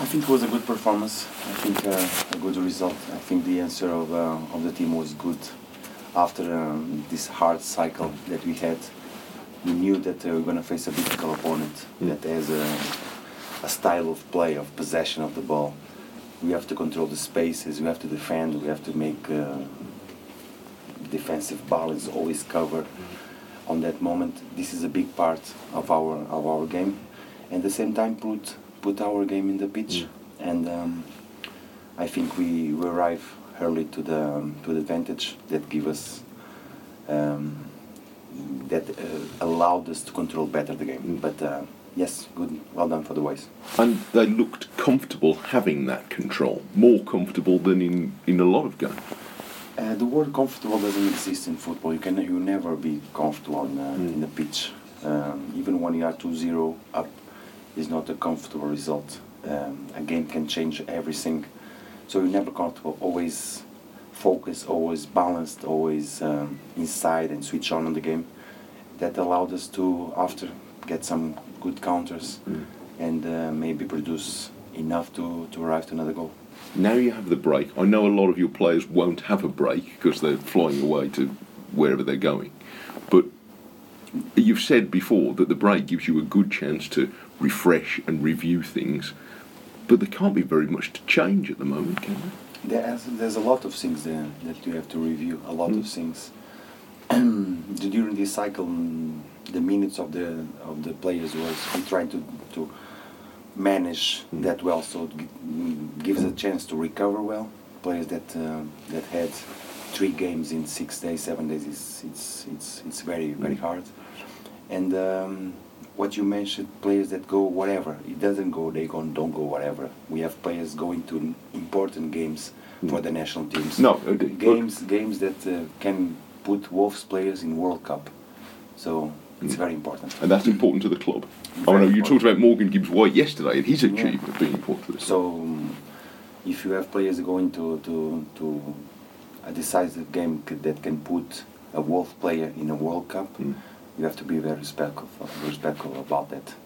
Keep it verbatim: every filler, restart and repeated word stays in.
think it was a good performance. I think uh, a good result. I think the answer of, uh, of the team was good after um, this hard cycle that we had. We knew that uh, we were going to face a difficult opponent mm. that has a, a style of play, of possession of the ball. We have to control the spaces, we have to defend, we have to make uh, defensive balance, always cover mm. on that moment. This is a big part of our of our game. And at the same time put put our game in the pitch. Mm. And um, I think we, we arrive early to the um, to the advantage that give us um, that uh, allowed us to control better the game. Mm. But uh, yes, good, well done for the boys. And they looked comfortable having that control, more comfortable than in, in a lot of games. Uh, the word comfortable doesn't exist in football. You can you never be comfortable in, uh, mm. in the pitch. Um, even when you are two zero up, is not a comfortable result. Um, a game can change everything. So you're never comfortable, always focused, always balanced, always um, inside and switch on on the game. That allowed us to, after, get some good counters mm. and uh, maybe produce enough to, to arrive to another goal. Now you have the break. I know a lot of your players won't have a break because they're flying away to wherever they're going. But you've said before that the break gives you a good chance to refresh and review things, but there can't be very much to change at the moment, can there? There's, there's a lot of things there that you have to review, a lot mm. of things. During this cycle, the minutes of the of the players was we trying to, to manage mm. that well, so it gives a chance to recover well. Players that uh, that had three games in six days, seven days, it's it's it's, it's very very hard. And um, what you mentioned, players that go whatever, it doesn't go, they go, don't go whatever. We have players going to important games mm. for the national teams. No, okay. games games that uh, can put Wolves players in World Cup. So it's mm. very important. And that's important to the club. I know you talked about Morgan Gibbs-White yesterday and his achievement yeah. being important to the club. So um, if you have players going to to to a decisive game that can put a Wolf player in a World Cup, mm. you have to be very respectful, respectful about that.